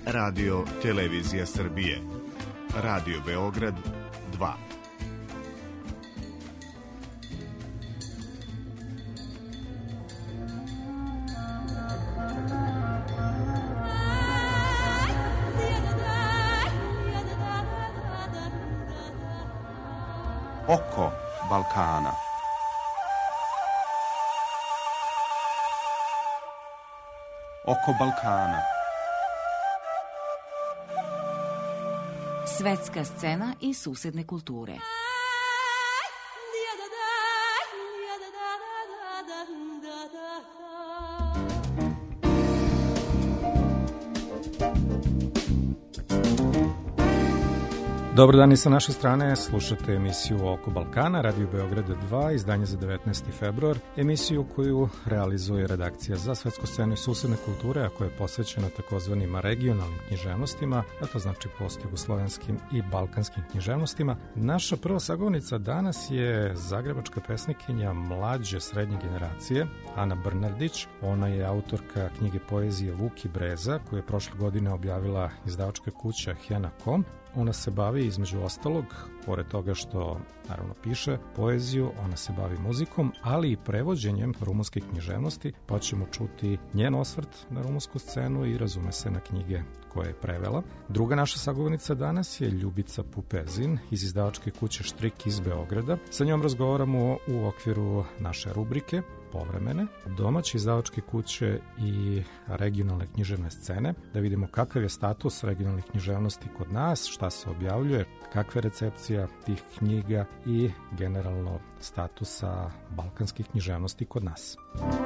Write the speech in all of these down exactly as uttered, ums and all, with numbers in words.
Radio Televizija Srbije, Radio Beograd dva. Oko Balkana. Oko Balkana. Svetska scena i susedne kulture. Dobar dan i sa naše strane, slušate emisiju Oko Balkana, Radio Beograda dva, izdanje za devetnaesti februar, emisiju koju realizuje redakcija za svetsku scenu i susedne kulture, a koja je posvećena takozvanim regionalnim književnostima, a to znači postjugoslovenskim i balkanskim književnostima. Naša prva sagovornica danas je zagrebačka pesnikinja mlađe srednje generacije, Ana Brnardić. Ona je autorka knjige poezije Vuk i Breza, koju je prošle godine objavila izdavačka kuća Hena tačka com. Ona se bavi, između ostalog, pored toga što naravno piše poeziju, ona se bavi muzikom, ali i prevođenjem rumunskih književnosti, pa ćemo čuti njen osvrt na rumunsku scenu i razume se na knjige koje je prevela. Druga naša sagovornica danas je Ljubica Pupezin iz izdavačke kuće Štrik iz Beograda. Sa njom razgovaramo u okviru naše rubrike Povremene, domaće izdavačke kuće i regionalne književne scene, da vidimo kakav je status regionalnih književnosti kod nas, šta se objavljuje, kakva je recepcija tih knjiga i generalno statusa balkanskih književnosti kod nas.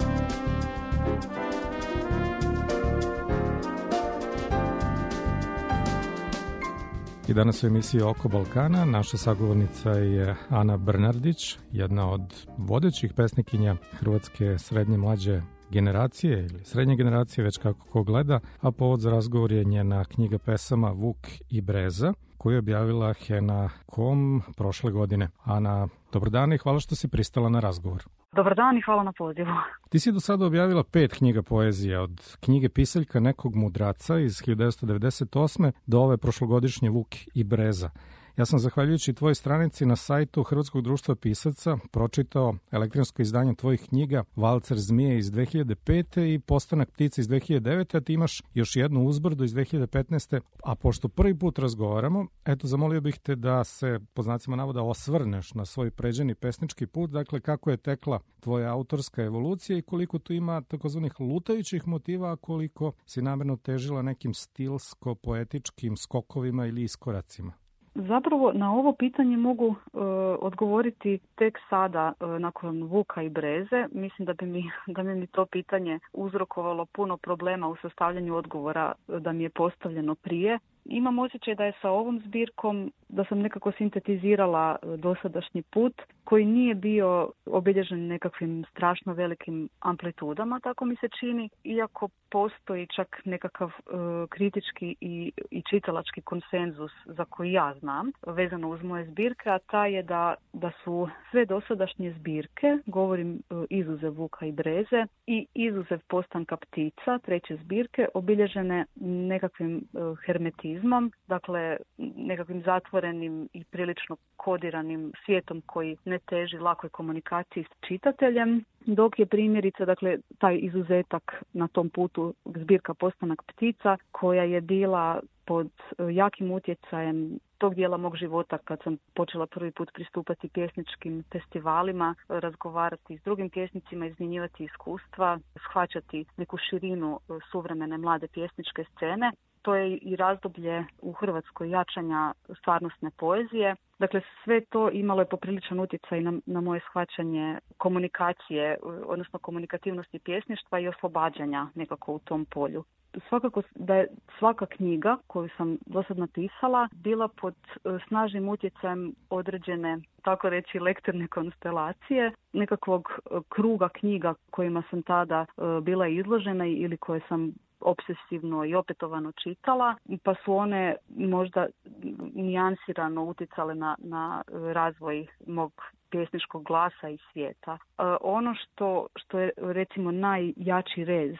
I danas u emisiji Oko Balkana naša sagovornica je Ana Brnardić, jedna od vodećih pesnikinja hrvatske srednje mlađe generacije ili srednje generacije, već kako ko gleda, a povod za razgovor je njena knjiga pesama Vuk i Breza, koju je objavila Hena tačka com prošle godine. Ana, dobar dan i hvala što si pristala na razgovor. Dobar dan i hvala na pozivu. Ti si do sada objavila pet knjiga poezije, od knjige Pisaljka nekog mudraca iz hiljadu devetsto devedeset osme do ove prošlogodišnje Vuk i Breza. Ja sam, zahvaljujući tvojoj stranici na sajtu Hrvatskog društva pisaca, pročitao elektronsko izdanje tvojih knjiga Valcer zmije iz dve hiljade pete i Postanak ptice iz dve hiljade devete, a ti imaš još jednu uzbrdu iz dve hiljade petnaeste. A pošto prvi put razgovaramo, eto, zamolio bih te da se, po znacima navoda, osvrneš na svoj pređeni pesnički put, dakle kako je tekla tvoja autorska evolucija i koliko tu ima takozvanih lutajućih motiva, a koliko si namjerno težila nekim stilsko-poetičkim skokovima ili iskoracima. Zapravo na ovo pitanje mogu e, odgovoriti tek sada e, nakon Vuka i Breze. Mislim da bi mi, da bi mi to pitanje uzrokovalo puno problema u sastavljanju odgovora da mi je postavljeno prije. Imam osjećaj da je sa ovom zbirkom, da sam nekako sintetizirala dosadašnji put koji nije bio obilježen nekakvim strašno velikim amplitudama, tako mi se čini, iako postoji čak nekakav e, kritički i, i čitalački konsenzus za koji ja znam, vezano uz moje zbirke, a taj je da, da su sve dosadašnje zbirke, govorim e, izuzev Vuka i Breze i izuzev Postanka ptica, treće zbirke, obilježene nekakvim e, hermetizmom, dakle nekakvim zatvorenim i prilično kodiranim svijetom koji ne teži lakoj komunikaciji s čitateljem, dok je primjerice, dakle, taj izuzetak na tom putu zbirka Postanak ptica, koja je bila pod jakim utjecajem tog dijela mog života kad sam počela prvi put pristupati pjesničkim festivalima, razgovarati s drugim pjesnicima, izmjenjivati iskustva, shvaćati neku širinu suvremene mlade pjesničke scene. To je i razdoblje u Hrvatskoj jačanja stvarnostne poezije. Dakle, sve to imalo je popriličan utjecaj na, na moje shvaćanje komunikacije, odnosno komunikativnosti pjesništva i oslobađanja nekako u tom polju. Svakako da je svaka knjiga koju sam do sad napisala bila pod snažnim utjecajem određene, tako reći, lektorne konstelacije, nekakvog kruga knjiga kojima sam tada bila izložena ili koje sam opsesivno i opetovano čitala, pa su one možda nijansirano utjecale na, na razvoj mog pjesničkog glasa i svijeta. Ono što, što je recimo najjači rez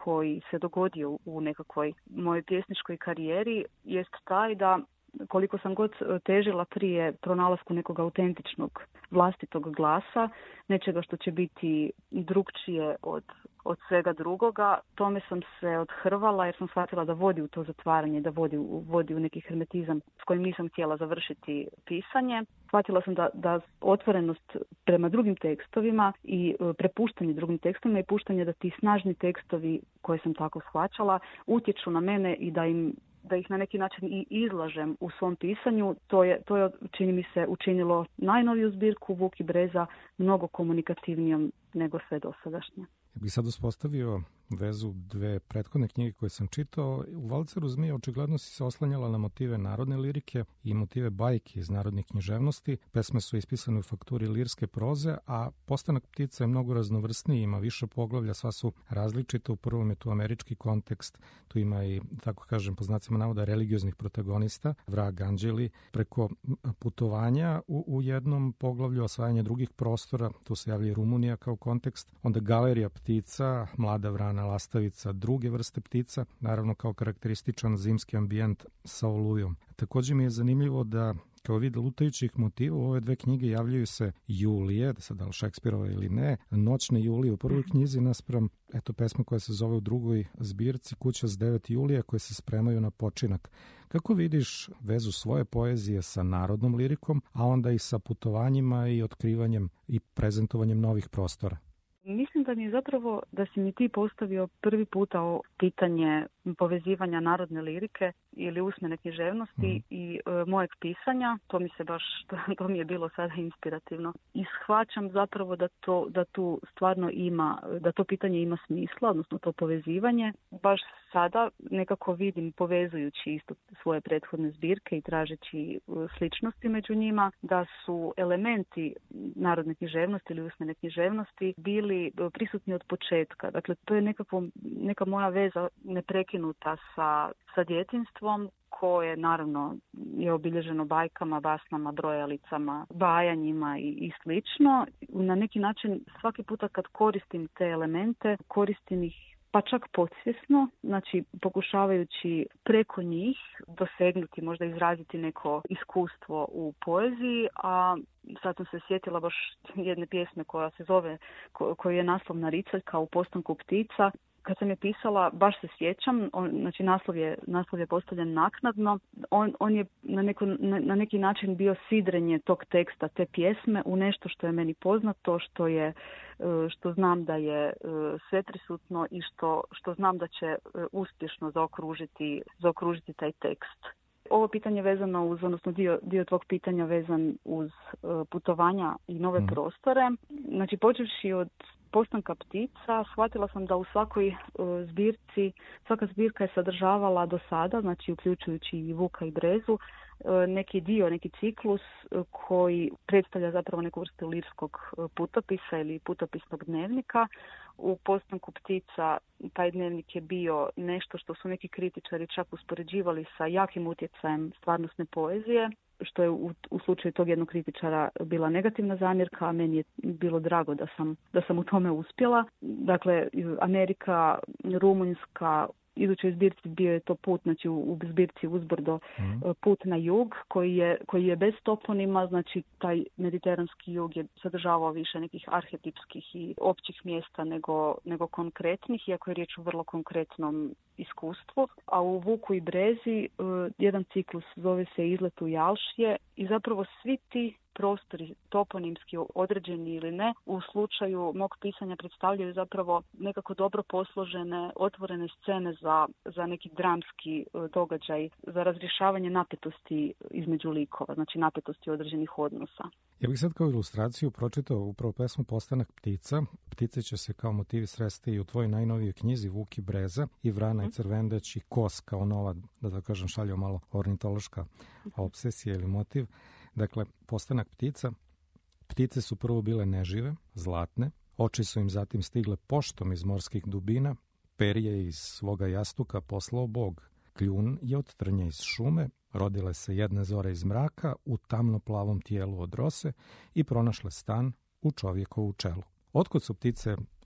koji se dogodio u nekakvoj mojoj pjesničkoj karijeri jest taj da koliko sam god težila prije pronalasku nekog autentičnog vlastitog glasa, nečega što će biti drukčije od, od svega drugoga, tome sam se odhrvala jer sam shvatila da vodi u to zatvaranje, da vodi, vodi u neki hermetizam s kojim nisam htjela završiti pisanje. Shvatila sam da, da otvorenost prema drugim tekstovima i prepuštanje drugim tekstovima i puštanje da ti snažni tekstovi koje sam tako shvaćala utječu na mene i da im da ih na neki način i izlažem u svom pisanju, to je, to je čini mi se učinilo najnoviju zbirku Vuk i Breza mnogo komunikativnijom nego sve dosadašnje. Ja bih sad uspostavio vezu dve prethodne knjige koje sam čitao. U Valceru zmije očigledno si se oslanjala na motive narodne lirike i motive bajki iz narodnih književnosti. Pesme su ispisane u fakturi lirske proze, a Postanak ptica je mnogo raznovrsniji, ima više poglavlja, sva su različita. U prvom je tu američki kontekst, tu ima i, tako kažem, po znacima navoda, religioznih protagonista, vrag anđeli, preko putovanja u, u jednom poglavlju, osvajanje drugih prostora, tu se javlja i Rumunija kao kontekst, onda galerija ptica, mlada vrana lastavica, druge vrste ptica, naravno kao karakterističan zimski ambijent sa olujom. Također mi je zanimljivo da kao vid lutajućih motiva u ove dve knjige javljaju se Julije, da sad da li Šekspirova ili ne, noćne Julije u prvoj knjizi naspram, eto, pesma koja se zove u drugoj zbirci Kuća s devet Julija koje se spremaju na počinak. Kako vidiš vezu svoje poezije sa narodnom lirikom, a onda i sa putovanjima i otkrivanjem i prezentovanjem novih prostora? Mislim da mi je zapravo da si mi ti postavio prvi puta o pitanje povezivanja narodne lirike ili usmene književnosti mm. i e, mojeg pisanja. To mi se baš, to, to mi je bilo sada inspirativno. I shvaćam zapravo da, to, da tu stvarno ima, da to pitanje ima smisla, odnosno to povezivanje. Baš sada nekako vidim, povezujući isto svoje prethodne zbirke i tražeći sličnosti među njima, da su elementi narodne književnosti ili usmene književnosti bili prisutni od početka. Dakle, to je nekako, neka moja veza neprekinuta sa, sa djetinjstvom, koje naravno je obilježeno bajkama, basnama, brojalicama, bajanjima i, i slično. Na neki način svaki puta kad koristim te elemente, koristim ih pa čak podsvjesno, znači pokušavajući preko njih dosegnuti, možda izraziti neko iskustvo u poeziji, a sad sam se sjetila baš jedne pjesme koja se zove, ko, koju je naslov Naricaljka u Postanku ptica. Kad sam je pisala, baš se sjećam, on, znači naslov je, naslov je postavljen naknadno, on, on je na, neko, na, na neki način bio sidrenje tog teksta, te pjesme u nešto što je meni poznato, što je, što znam da je sveprisutno i što, što znam da će uspješno zaokružiti, zaokružiti taj tekst. Ovo pitanje vezano uz, odnosno dio, dio tvog pitanja vezan uz uh, putovanja i nove mm. prostore. Znači, počevši od Postanka ptica, shvatila sam da u svakoj uh, zbirci, svaka zbirka je sadržavala do sada, znači uključujući i Vuka i Brezu, uh, neki dio, neki ciklus uh, koji predstavlja zapravo neku vrstu lirskog uh, putopisa ili putopisnog dnevnika. U Postanku ptica taj dnevnik je bio nešto što su neki kritičari čak uspoređivali sa jakim utjecajem stvarnosne poezije, što je u, u slučaju tog jednog kritičara bila negativna zamjerka, a meni je bilo drago da sam, da sam u tome uspjela. Dakle, Amerika, Rumunjska, idućoj zbirci bio je to put, znači u, u zbirci Uzbrdo, mm. put na jug, koji je, koji je bez toponima, znači taj mediteranski jug je sadržavao više nekih arhetipskih i općih mjesta nego, nego konkretnih, iako je riječ o vrlo konkretnom iskustvu. A u Vuku i Brezi uh, jedan ciklus zove se Izlet u Jalšje i zapravo svi ti prostori, toponimski određeni ili ne, u slučaju mog pisanja predstavljaju zapravo nekako dobro posložene, otvorene scene za, za neki dramski događaj, za razrješavanje napetosti između likova, znači napetosti određenih odnosa. Ja bih sad kao ilustraciju pročitao upravo pesmu Postanak ptica. Ptice će se kao motivi sresti i u tvojoj najnovijoj knjizi Vuk i Breza, i Vrana i Crvendeć i Kos kao nova, da da kažem, šalju malo ornitološka obsesija ili motiv. Dakle, Postanak ptica. Ptice su prvo bile nežive, zlatne, oči su im zatim stigle poštom iz morskih dubina, perje iz svoga jastuka poslao Bog, kljun je od trnja iz šume, rodile se jedne zore iz mraka u tamno plavom tijelu od rose i pronašle stan u čovjekovu čelu. Otkud su ptice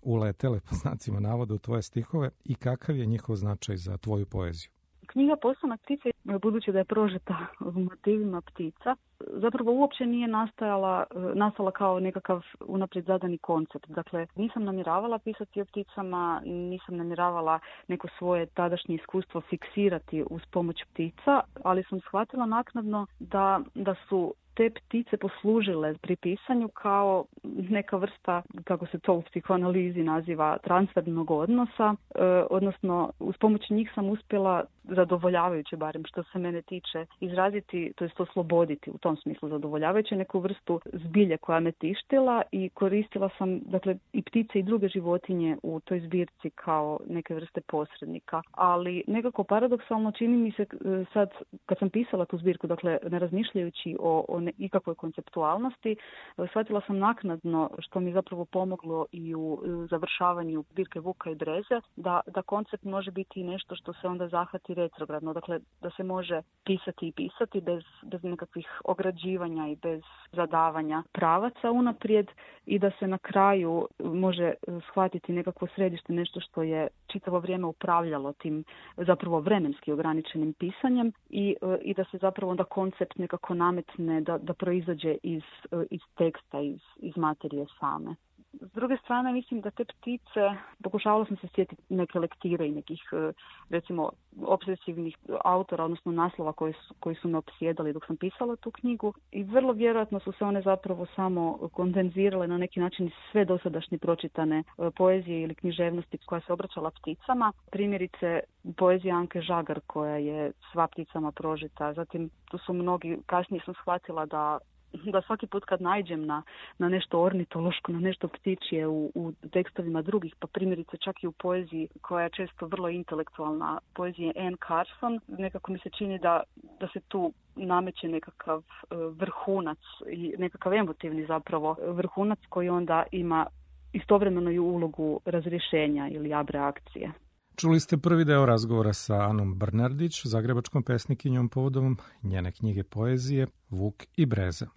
uletele, po znacima navoda, u tvoje stihove i kakav je njihov značaj za tvoju poeziju? Knjiga Postanak ptice, budući da je prožeta motivima ptica, zapravo uopće nije nastajala, nastala kao nekakav unaprijed zadani koncept. Dakle, nisam namjeravala pisati o pticama, nisam namjeravala neko svoje tadašnje iskustvo fiksirati uz pomoć ptica, ali sam shvatila naknadno da, da su te ptice poslužile pri pisanju kao neka vrsta, kako se to u psihoanalizi naziva, transfernog odnosa, e, odnosno uz pomoć njih sam uspjela zadovoljavajuće, barem što se mene tiče, izraziti, to jest osloboditi u tom smislu zadovoljavajuće neku vrstu zbilje koja me tištila i koristila sam, dakle, i ptice i druge životinje u toj zbirci kao neke vrste posrednika. Ali nekako paradoksalno čini mi se sad, kad sam pisala tu zbirku, dakle, ne razmišljajući o, o ne, ikakvoj konceptualnosti, shvatila sam naknadno, što mi zapravo pomoglo i u završavanju zbirke Vuka i Breze, da, da koncept može biti nešto što se onda zahvati retrogradno, dakle da se može pisati i pisati bez, bez nekakvih ograđivanja i bez zadavanja pravaca unaprijed i da se na kraju može shvatiti nekakvo središte, nešto što je čitavo vrijeme upravljalo tim zapravo vremenski ograničenim pisanjem i, i da se zapravo onda koncept nekako nametne, da, da proizađe iz, iz teksta, iz, iz materije same. S druge strane, mislim da te ptice, pokušavala sam se sjetiti neke lektire i nekih, recimo, obsesivnih autora, odnosno naslova koji su, koji su me opsjedali dok sam pisala tu knjigu i vrlo vjerojatno su se one zapravo samo kondenzirale na neki način sve dosadašnje pročitane poezije ili književnosti koja se obraćala pticama. Primjerice, poezija Anke Žagar koja je sva pticama prožita. Zatim, tu su mnogi, kasnije sam shvatila da da svaki put kad naiđem na, na nešto ornitološko, na nešto ptičje u, u tekstovima drugih, pa primjerice čak i u poeziji koja je često vrlo intelektualna, poezije Anne Carson, nekako mi se čini da, da se tu nameće nekakav vrhunac i nekakav emotivni zapravo vrhunac koji onda ima istovremeno i ulogu razrješenja ili abreakcije. Čuli ste prvi deo razgovora sa Anom Brnardić, zagrebačkom pesnikinjom povodom njene knjige poezije Vuk i Breza.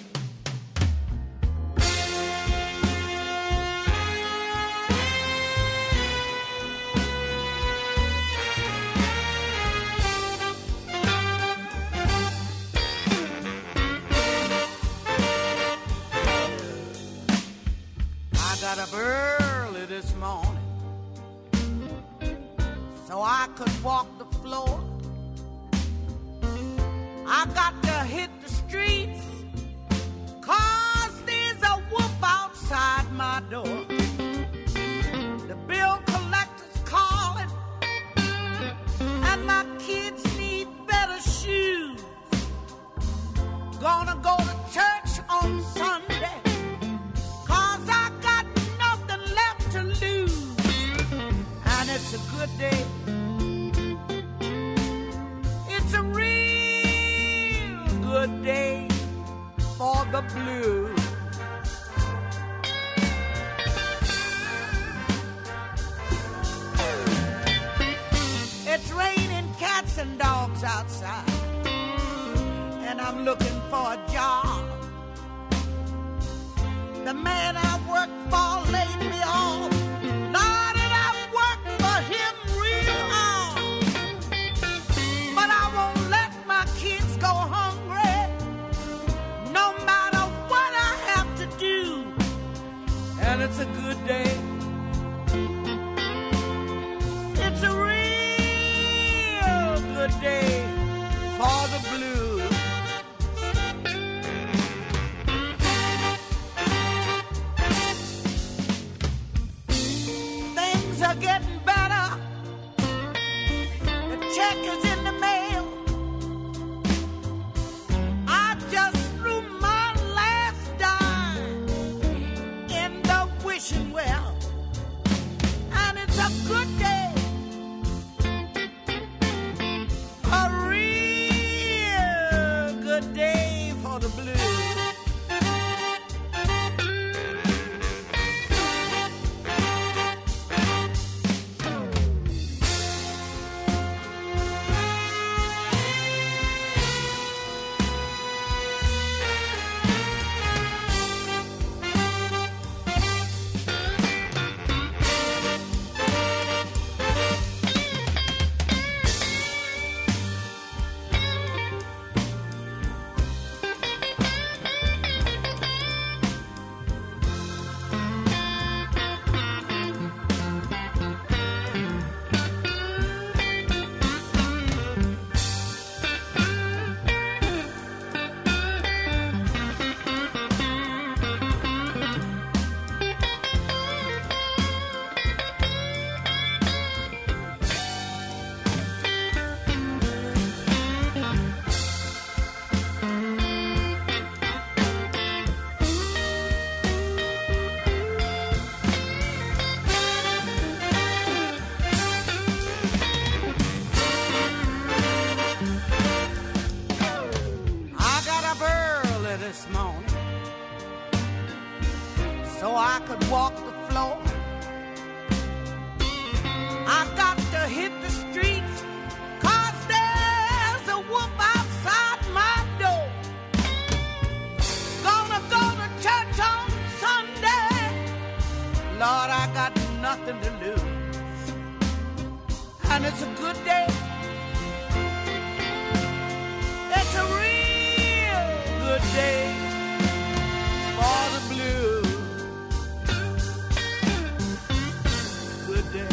I got up early this morning so I could walk the floor. I got to hit the streets 'cause there's a wolf outside my door. The bill collector's calling and my kids need better shoes. Gonna go to church on Sunday 'cause I got nothing left to lose. And it's a good day. It's a real good day for the blues. It's raining cats and dogs outside, and I'm looking for a job. The man I work for laid me off. Lord, and I worked for him real hard. But I won't let my kids go hungry, no matter what I have to do. And it's a good day. It's a real good day for the blues. Things are getting better. The check is in the mail. I just threw my last dime in the wishing well, and it's a good day. A real I could walk the floor. I got to hit the streets, 'cause there's a wolf outside my door. Gonna go to church on Sunday. Lord, I got nothing to lose. And it's a good day. It's a real good day for the blues. Good day.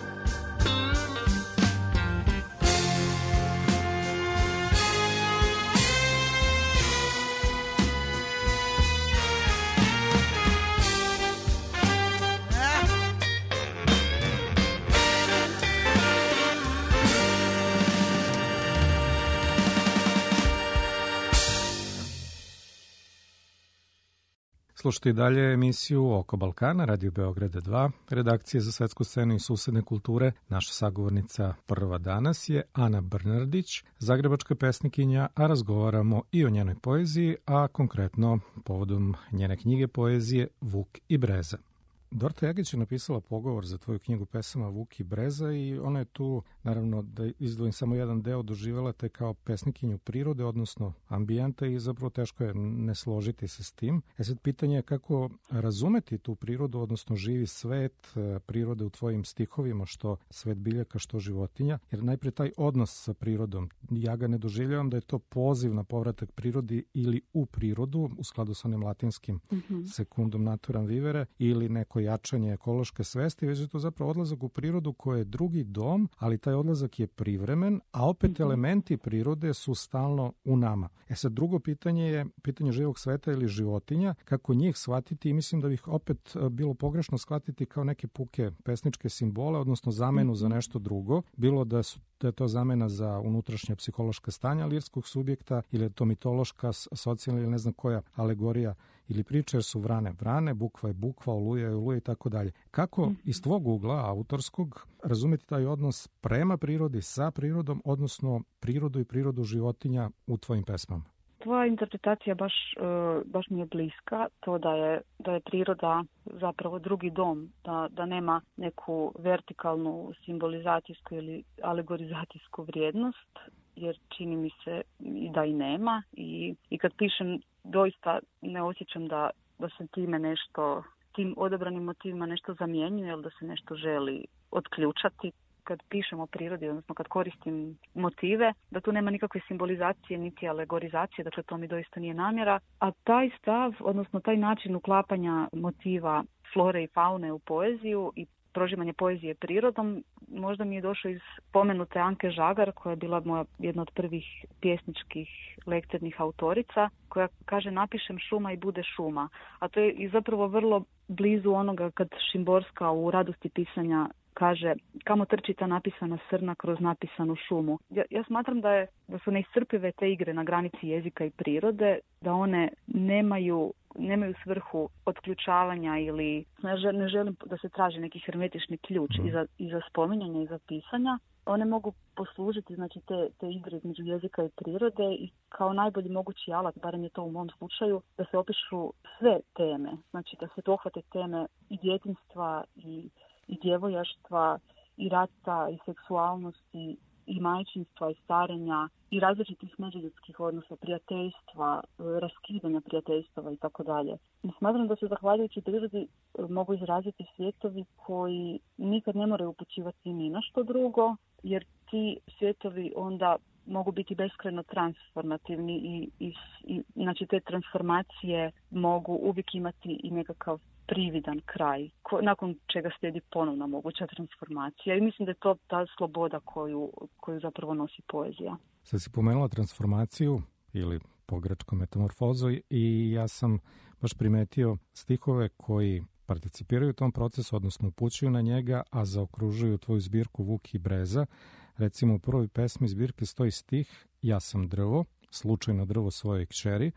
Slušajte i dalje emisiju Oko Balkana, Radio Beograda dva, redakcije za svetsku scenu i susedne kulture. Naša sagovornica prva danas je Ana Brnardić, zagrebačka pesnikinja, a razgovaramo i o njenoj poeziji, a konkretno povodom njene knjige poezije Vuk i Breza. Dorta Jagić je napisala pogovor za tvoju knjigu pesama Vuk i Breza i ona je tu, naravno da izdvojim samo jedan deo, doživjela te kao pesnikinju prirode, odnosno ambijenta i zapravo teško je ne složiti se s tim. E sad pitanje je kako razumeti tu prirodu, odnosno živi svet prirode u tvojim stihovima, što svet biljaka, što životinja, jer najprije taj odnos sa prirodom, ja ga ne doživljavam da je to poziv na povratak prirodi ili u prirodu, u skladu sa onim latinskim mm-hmm. sekundum naturam vivere, ili neko jačanje ekološke svesti, već je to zapravo odlazak u prirodu koji je drugi dom, ali taj odlazak je privremen, a opet mm-hmm. elementi prirode su stalno u nama. E sad drugo pitanje je pitanje živog sveta ili životinja, kako njih shvatiti i mislim da bih opet bilo pogrešno shvatiti kao neke puke pesničke simbole, odnosno zamenu mm-hmm. za nešto drugo, bilo da su da je to zamena za unutrašnja psihološka stanja lirskog subjekta ili je to mitološka, socijalna ili ne znam koja alegorija ili priča, jer su vrane vrane, bukva je bukva, oluja je oluja i tako dalje. Kako iz tvog ugla, autorskog, razumjeti taj odnos prema prirodi, sa prirodom, odnosno prirodu i prirodu životinja u tvojim pesmama? Tvoja interpretacija baš, baš mi je bliska, to da je, da je priroda zapravo drugi dom, da, da nema neku vertikalnu simbolizacijsku ili alegorizacijsku vrijednost, jer čini mi se i da i nema. I, i kad pišem, doista ne osjećam da, da se time nešto, tim odabranim motivima nešto zamjenjuje ili da se nešto želi otključati. Kad pišem o prirodi, odnosno kad koristim motive, da tu nema nikakve simbolizacije niti alegorizacije, dakle to mi doista nije namjera. A taj stav, odnosno taj način uklapanja motiva flore i faune u poeziju i prožimanje poezije prirodom, možda mi je došao iz pomenute Anke Žagar, koja je bila moja jedna od prvih pjesničkih lekcernih autorica, koja kaže napišem šuma i bude šuma. A to je i zapravo vrlo blizu onoga kad Šimborska u Radosti pisanja kaže kamo trči ta napisana srna kroz napisanu šumu. Ja, ja smatram da, je, da su neiscrpive te igre na granici jezika i prirode, da one nemaju, nemaju svrhu otključavanja ili ne želim da se traži neki hermetični ključ mm. i, za, i za spominjanje i za pisanja. One mogu poslužiti, znači, te, te igre između jezika i prirode i kao najbolji mogući alat, barem je to u mom slučaju, da se opišu sve teme. Znači da se dohvate teme i djetinjstva i i djevojaštva, i rata, i seksualnosti, i majčinstva, i starenja, i različitih međuljudskih odnosa, prijateljstva, raskidanja prijateljstava i tako dalje. Smatram da se zahvaljujući prirodi mogu izraziti svijetovi koji nikad ne moraju upućivati ni na što drugo, jer ti svijetovi onda mogu biti beskrajno transformativni i, i, i znači te transformacije mogu uvijek imati i nekakav prividan kraj, ko, nakon čega slijedi ponovna moguća transformacija. I mislim da je to ta sloboda koju, koju zapravo nosi poezija. Sad si pomenula transformaciju ili pogrečko metamorfozu i ja sam baš primetio stihove koji participiraju u tom procesu, odnosno upućuju na njega, a zaokružuju tvoju zbirku Vuk i Breza. Recimo u prvoj pesmi zbirke stoji stih Ja sam drvo, slučajno drvo svojoj kćeri,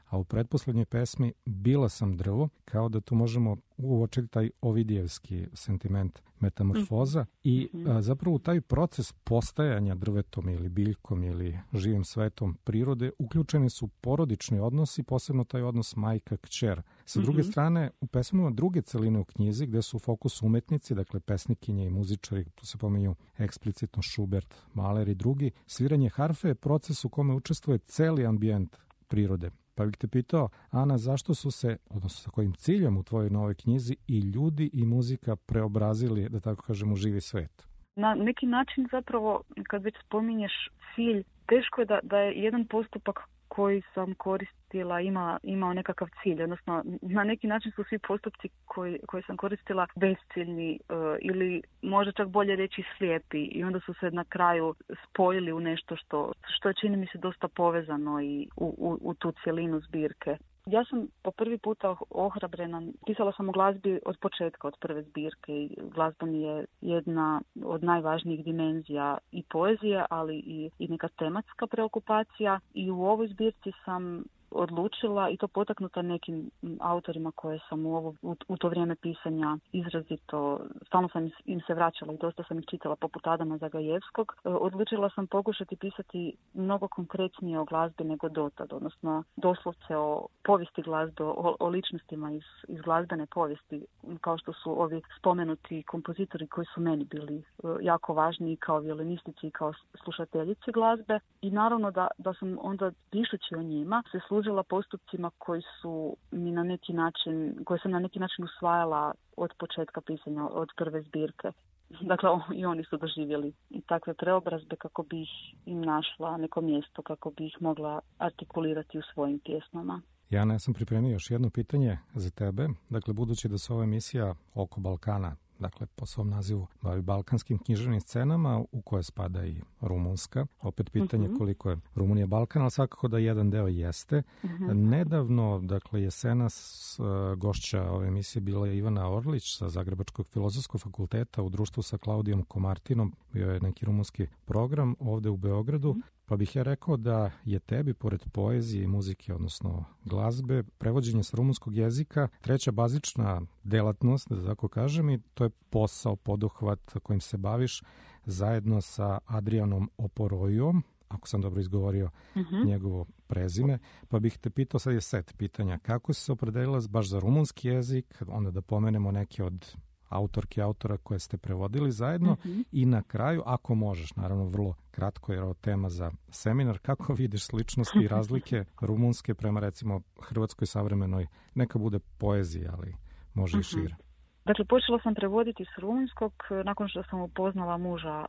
a u pretposlednjoj pesmi Bila sam drvo, kao da tu možemo uočiti taj ovidijevski sentiment metamorfoza i a, zapravo u taj proces postajanja drvetom ili biljkom ili živim svetom prirode uključeni su porodični odnosi, posebno taj odnos majka-kćer. Sa druge Mhm. strane, u pesmama druge celine u knjizi, gde su u fokusu umetnici, dakle pesnikinje i muzičari, tu se pominju eksplicitno Schubert, Mahler i drugi, sviranje harfe je proces u kome učestvuje celi ambijent prirode. Pa bih te pitao, Ana, zašto su se, odnosno sa kojim ciljem u tvojoj novoj knjizi i ljudi i muzika preobrazili, da tako kažem, u živi svet? Na neki način zapravo, kad već spominješ cilj, teško je da, da je jedan postupak koji sam koristila ima, imao nekakav cilj, odnosno na neki način su svi postupci koji, koji sam koristila besciljni uh, ili možda čak bolje reći slijepi i onda su se na kraju spojili u nešto što, što je čini mi se dosta povezano i u, u, u tu cjelinu zbirke. Ja sam po prvi puta ohrabrena, pisala sam o glazbi od početka, od prve zbirke i glazba mi je jedna od najvažnijih dimenzija i poezije, ali i, i neka tematska preokupacija i u ovoj zbirci sam odlučila i to potaknuta nekim autorima koje sam u, ovo, u, u to vrijeme pisanja izrazito, stalno sam im se vraćala i dosta sam ih čitala poput Adama Zagajevskog, odlučila sam pokušati pisati mnogo konkretnije o glazbi nego dotad, odnosno doslovce o povijesti glazbe, o, o ličnostima iz, iz glazbene povijesti, kao što su ovi spomenuti kompozitori koji su meni bili jako važni kao violinistici i kao slušateljici glazbe i naravno da, da sam onda pišući o njima se služila postupcima koji su mi na neki način, koje sam na neki način usvajala od početka pisanja, od prve zbirke. Dakle, i oni su doživjeli i takve preobrazbe kako bi ih im našla neko mjesto, kako bi ih mogla artikulirati u svojim pjesmama. Jana, ja sam pripremio još jedno pitanje za tebe. Dakle, budući da se ova emisija Oko Balkana, dakle po svom nazivu, bavi balkanskim književnim scenama u koje spada i Rumunska. Opet pitanje uh-huh. koliko je Rumunija Balkan, ali svakako da jedan deo jeste. Uh-huh. Nedavno, dakle, jesenas gošća ove emisije bila je Ivana Orlić sa Zagrebačkog filozofskog fakulteta u društvu sa Klaudijom Komartinom. Bio je neki rumunski program ovde u Beogradu. Uh-huh. Pa bih ja rekao da je tebi, pored poezije i muzike, odnosno glazbe, prevođenje sa rumunskog jezika treća bazična delatnost, da tako kažem, i to je posao, poduhvat kojim se baviš zajedno sa Adrianom Oporojom, ako sam dobro izgovorio uh-huh. njegovo prezime, pa bih te pitao, sad je set pitanja, kako si se opredelila baš za rumunski jezik, onda da pomenemo neke od autorki, autora koje ste prevodili zajedno uh-huh. i na kraju, ako možeš, naravno vrlo kratko jer je ovo tema za seminar, kako vidiš sličnosti i razlike rumunske prema recimo hrvatskoj savremenoj, neka bude poezija, ali može uh-huh. i šire. Dakle, počela sam prevoditi s rumunskog nakon što sam upoznala muža,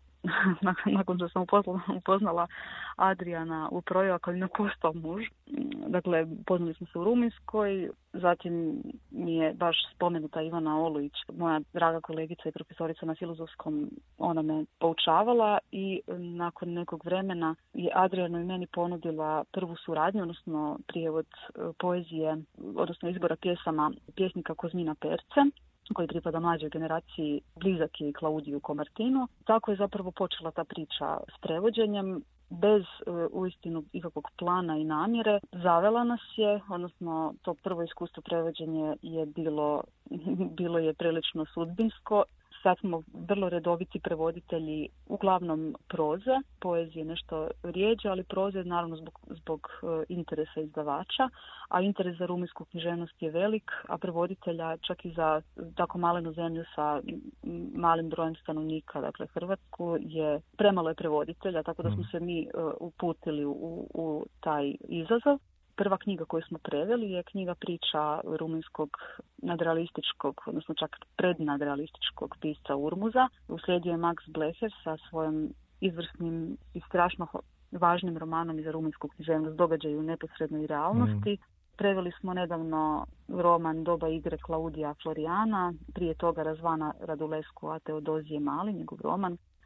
nakon što sam upoznala, upoznala Adriana Uproja koji mi je postao muž. Dakle, poznali smo se u Rumunjskoj, zatim mi je baš spomenuta Ivana Olujić, moja draga kolegica i profesorica na filozofskom, ona me poučavala i nakon nekog vremena je Adrianu i meni ponudila prvu suradnju, odnosno prijevod poezije, odnosno izbora pjesama pjesnika Kozmina Perce, koji pripada mlađoj generaciji, blizak je Klaudiju Komartinu. Tako je zapravo počela ta priča s prevođenjem, bez uh, uistinu ikakvog plana i namjere. Zavela nas je, odnosno to prvo iskustvo prevođenja je bilo, bilo je prilično sudbinsko. Sad smo vrlo redoviti prevoditelji, uglavnom proze, poezije nešto rijeđe, ali proze naravno zbog, zbog uh, interesa izdavača, a interes za rumunjsku književnost je velik, a prevoditelja čak i za tako malenu zemlju sa malim brojem stanovnika, dakle Hrvatsku, je premalo je prevoditelja, tako da smo se mi uh, uputili u, u taj izazov. Prva knjiga koju smo preveli je knjiga priča rumunjskog nadrealističkog, odnosno čak prednadrealističkog pisca Urmuza. Uslijedio je Max Blecher sa svojim izvrsnim i strašno važnim romanom iz rumunjsku književnost Događaji u neposrednoj realnosti. Mm. Preveli smo nedavno roman Doba igre Klaudija Florijana, prije toga Razvana Radulescu a Teodozije Mali, njegov roman.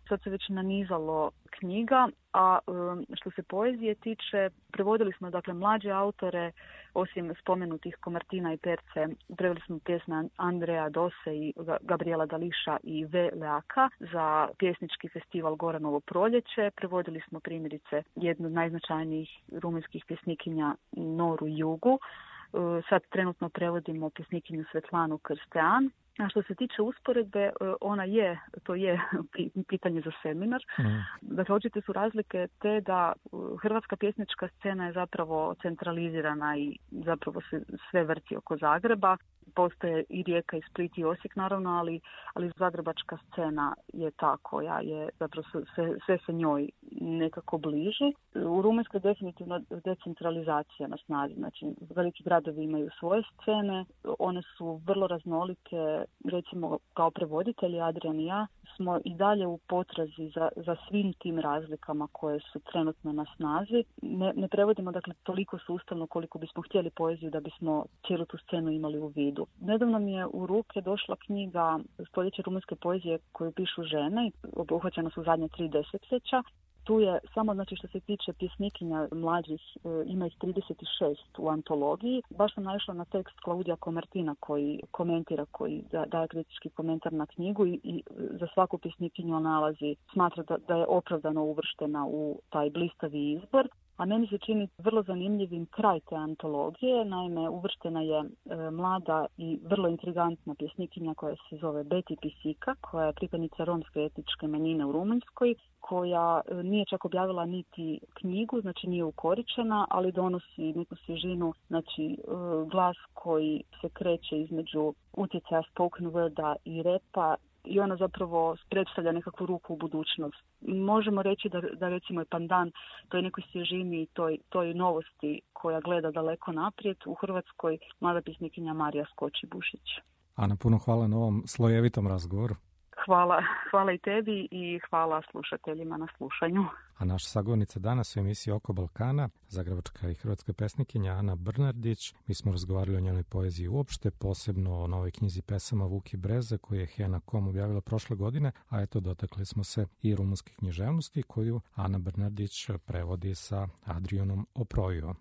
sad se već nanizalo knjiga, a um, što se poezije tiče, prevodili smo dakle mlađe autore, osim spomenutih Komartina i Perce, preveli smo pjesme Andreja Dose i Gabriela Dališa i V. Leaka za pjesnički festival Goranovo proljeće. Prevodili smo primjerice jednu od najznačajnijih rumunjskih pjesnikinja Noru Jugu. Sad trenutno prevodimo pjesnikinju Svetlanu Krstean. A što se tiče usporedbe, ona je, to je pitanje za seminar. Mm. Dakle, očite su razlike te da hrvatska pjesnička scena je zapravo centralizirana i zapravo se sve vrti oko Zagreba. Postoje i Rijeka i Split i Osijek naravno, ali, ali zagrebačka scena je ta koja je zapravo sve, sve se njoj nekako bliži. U Rumunjskoj definitivno decentralizacija na snazi, znači veliki gradovi imaju svoje scene, one su vrlo raznolike, recimo kao prevoditelji Adrian i ja smo i dalje u potrazi za, za svim tim razlikama koje su trenutno na snazi. Ne, ne prevodimo dakle toliko sustavno koliko bismo htjeli poeziju da bismo cijelu tu scenu imali u vidu. Nedavno mi je u ruke došla knjiga Stoljeće rumunjske poezije koju pišu žene, obuhvaćena su zadnje tri desetljeća. Tu je samo, znači što se tiče pjesnikinja mlađih, ima ih trideset šest u antologiji. Baš sam naišla na tekst Klaudija Komartina koji komentira, koji daje kritički komentar na knjigu i, i za svaku pjesnikinju nalazi, smatra da, da je opravdano uvrštena u taj blistavi izbor. A meni se čini vrlo zanimljivim kraj te antologije. Naime, uvrštena je e, mlada i vrlo intrigantna pjesnikinja koja se zove Beti Pisika, koja je pripadnica romske etničke manjine u Rumunjskoj, koja e, nije čak objavila niti knjigu, znači nije ukoričena, ali donosi neku svježinu, znači e, glas koji se kreće između utjecaja spoken worda i repa, i ona zapravo predstavlja nekakvu ruku u budućnost. Možemo reći da, da recimo je pandan toj nekoj svježini i toj, toj novosti koja gleda daleko naprijed. U Hrvatskoj mlada pjesnikinja Marija Skoči-Bušić. Ana, puno hvala na ovom slojevitom razgovoru. Hvala, hvala i tebi i hvala slušateljima na slušanju. A naša sagovornica danas u emisiji Oko Balkana, zagrebačka i hrvatska pesnikinja Ana Brnardić. Mi smo razgovarali o njenoj poeziji uopšte, posebno o novoj knjizi pesama Vuki Breze koju je Hena punkt com objavila prošle godine, a eto dotakli smo se i rumunske književnosti koju Ana Brnardić prevodi sa Adrianom Oproiom.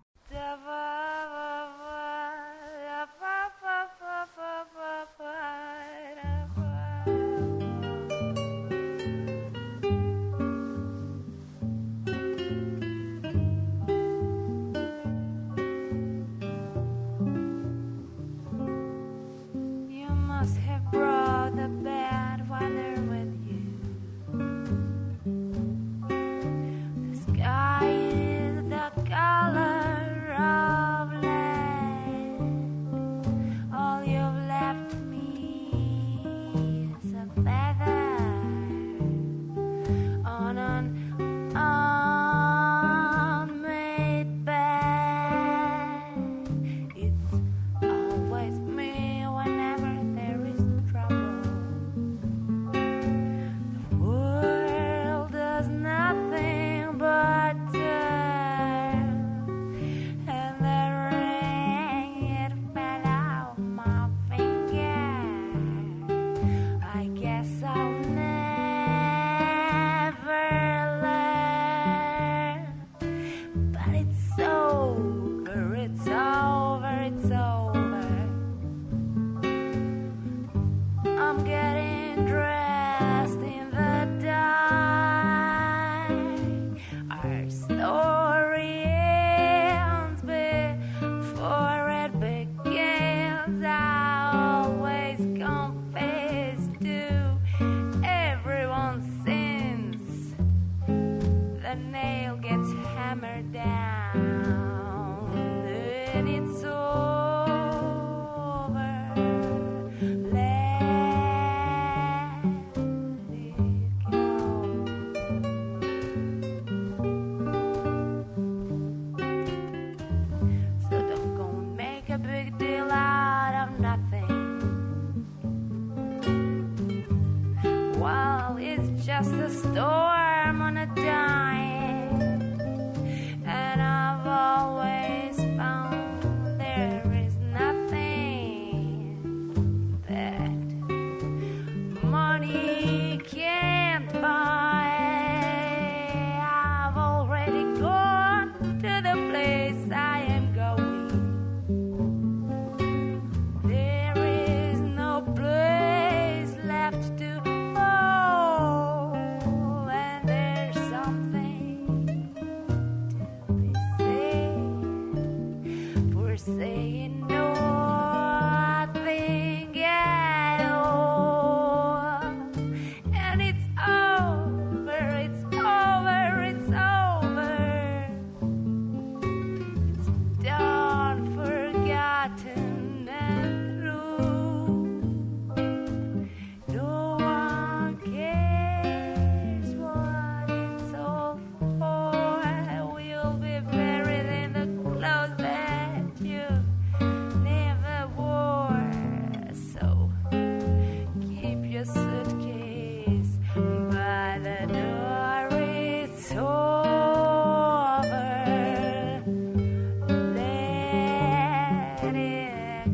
Just a storm on a dime, and saying nothing at all. And it's over, it's over, it's over. It's done, forgotten and through. No one cares what it's all for. We'll be buried in the clothes that you never wore. So keep your suitcase by the door. It's over. Let it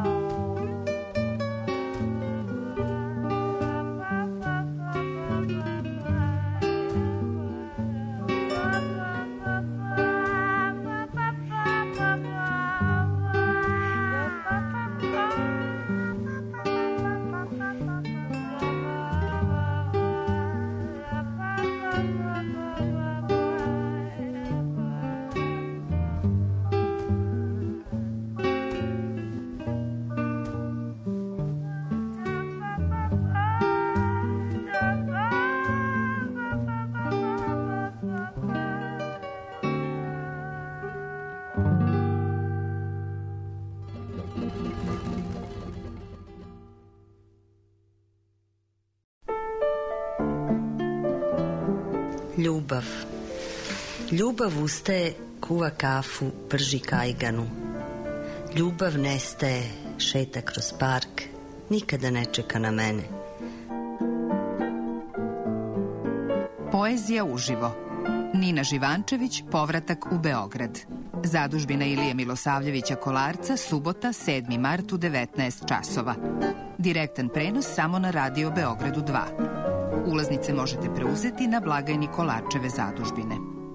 Ljubav. Ljubav ustaje, kuva kafu, prži kajganu. Ljubav nestaje, šeta kroz park, nikada ne čeka na mene. Poezija uživo. Nina Živančević, Povratak u Beograd. Zadužbina Ilije Milosavljevića Kolarca, subota, sedmi mart u devetnaest časova. Direktan prenos samo na Radio Beogradu dva. Ulaznice možete preuzeti na blagajni Kolarčeve zadužbine.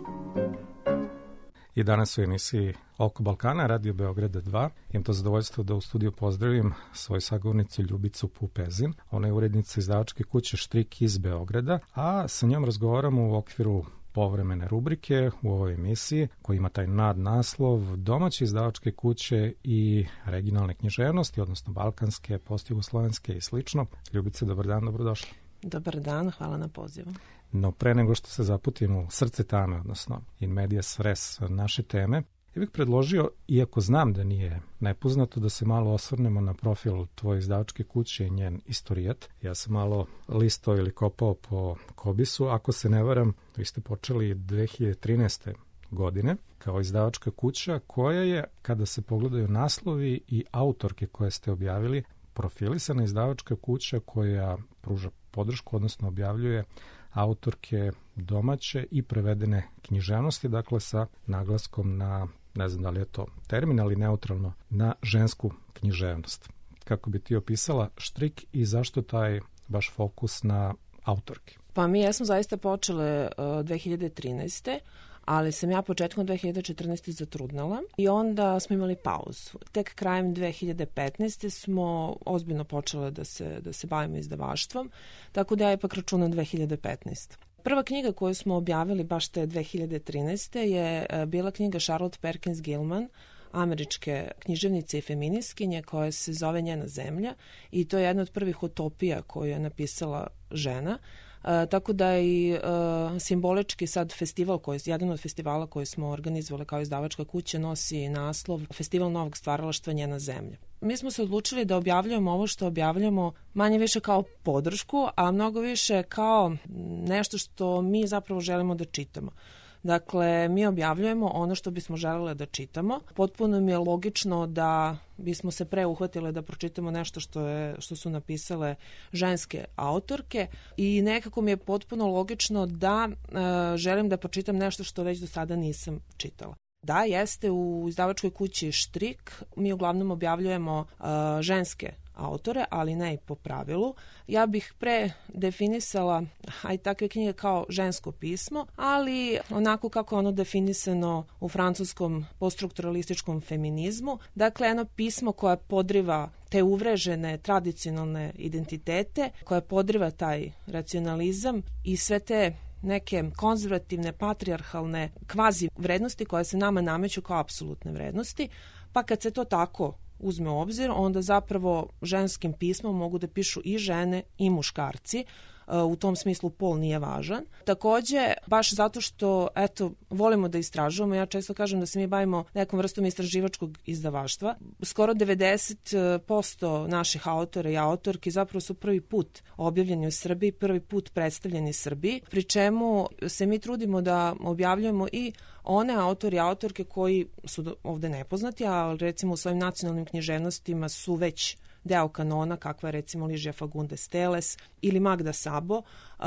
I danas u emisiji Oko Balkana, Radio Beograda dva. Imam to zadovoljstvo da u studiju pozdravim svoju sagovornicu Ljubicu Pupezin. Ona je urednica izdavačke kuće Štrik iz Beograda, a sa njom razgovaramo u okviru povremene rubrike u ovoj emisiji koja ima taj nadnaslov Domaće izdavačke kuće i regionalne književnosti, odnosno balkanske, postjugoslovenske i slično. Ljubice, dobar dan, dobrodošla. Dobar dan, hvala na pozivu. No pre nego što se zaputimo u srce tame, odnosno in medias res naše teme, ja bih predložio, iako znam da nije nepoznato, da se malo osvrnemo na profil tvoje izdavačke kuće i njen istorijet. Ja sam malo listao ili kopao po Kobisu. Ako se ne varam, vi ste počeli dve hiljade trinaeste. godine kao izdavačka kuća koja je, kada se pogledaju naslovi i autorke koje ste objavili, profilisana izdavačka kuća koja pruža podršku, odnosno objavljuje autorke domaće i prevedene književnosti, dakle sa naglaskom na, ne znam da li je to termin, ali neutralno, na žensku književnost. Kako bi ti opisala Štrik i zašto taj baš fokus na autorke? Pa mi jesmo zaista počele uh, dve hiljade trinaeste. ali sam ja početkom dve hiljade četrnaeste. zatrudnela i onda smo imali pauzu. Tek krajem dve hiljade petnaeste. smo ozbiljno počele da se, da se bavimo izdavaštvom, tako da ja ipak računam dve hiljade petnaeste. Prva knjiga koju smo objavili baš te dve hiljade trinaeste. je bila knjiga Charlotte Perkins Gilman, američke književnice i feministkinje, koja se zove Njena zemlja, i to je jedna od prvih utopija koju je napisala žena. Uh, tako da i uh, simbolički sad festival, koji, jedan od festivala koji smo organizovali kao izdavačka kuća, nosi naslov Festival novog stvaralaštva Njena zemlja. Mi smo se odlučili da objavljujemo ovo što objavljamo manje više kao podršku, a mnogo više kao nešto što mi zapravo želimo da čitamo. Dakle, mi objavljujemo ono što bismo želeli da čitamo. Potpuno mi je logično da bismo se pre uhvatile da pročitamo nešto što, je, što su napisale ženske autorke i nekako mi je potpuno logično da e, želim da pročitam nešto što već do sada nisam čitala. Da, jeste, u izdavačkoj kući Štrik mi uglavnom objavljujemo uh, ženske autore, ali ne i po pravilu. Ja bih pre definisala aj takve knjige kao žensko pismo, ali onako kako je ono definisano u francuskom poststrukturalističkom feminizmu. Dakle, jedno pismo koje podriva te uvrežene tradicionalne identitete, koje podriva taj racionalizam i sve te neke konzervativne, patrijarhalne, kvazi vrednosti koje se nama nameću kao apsolutne vrednosti, pa kad se to tako uzme u obzir, onda zapravo ženskim pismom mogu da pišu i žene i muškarci. U tom smislu pol nije važan. Takođe, baš zato što, eto, volimo da istražujemo, ja često kažem da se mi bavimo nekom vrstom istraživačkog izdavaštva. Skoro devedeset posto naših autora i autorki zapravo su prvi put objavljeni u Srbiji, prvi put predstavljeni Srbiji, pri čemu se mi trudimo da objavljujemo i one autori i autorke koji su ovde nepoznati, a recimo u svojim nacionalnim književnostima su već deo kanona, kakva je recimo Ližija Fagundes Teles ili Magda Sabo,